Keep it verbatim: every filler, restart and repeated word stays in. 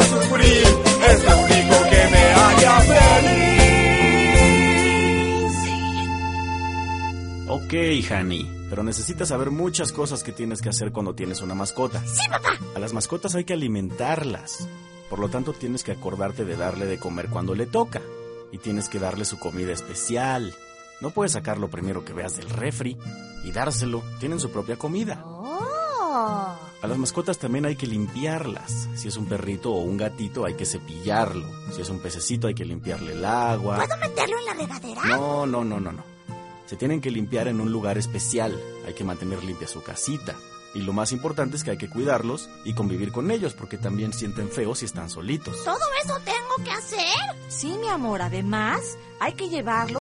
sufrir, es lo único que me haría feliz. Ok, Hani, pero necesitas saber muchas cosas que tienes que hacer cuando tienes una mascota. Sí, papá. A las mascotas hay que alimentarlas. Por lo tanto, tienes que acordarte de darle de comer cuando le toca. Y tienes que darle su comida especial. No puedes sacar lo primero que veas del refri y dárselo. Tienen su propia comida. Oh. A las mascotas también hay que limpiarlas. Si es un perrito o un gatito, hay que cepillarlo. Si es un pececito, hay que limpiarle el agua. ¿Puedo meterlo en la regadera? No, no, no, no, no. Se tienen que limpiar en un lugar especial. Hay que mantener limpia su casita. Y lo más importante es que hay que cuidarlos y convivir con ellos, porque también sienten feo si están solitos. ¿Todo eso tengo que hacer? Sí, mi amor, además hay que llevarlo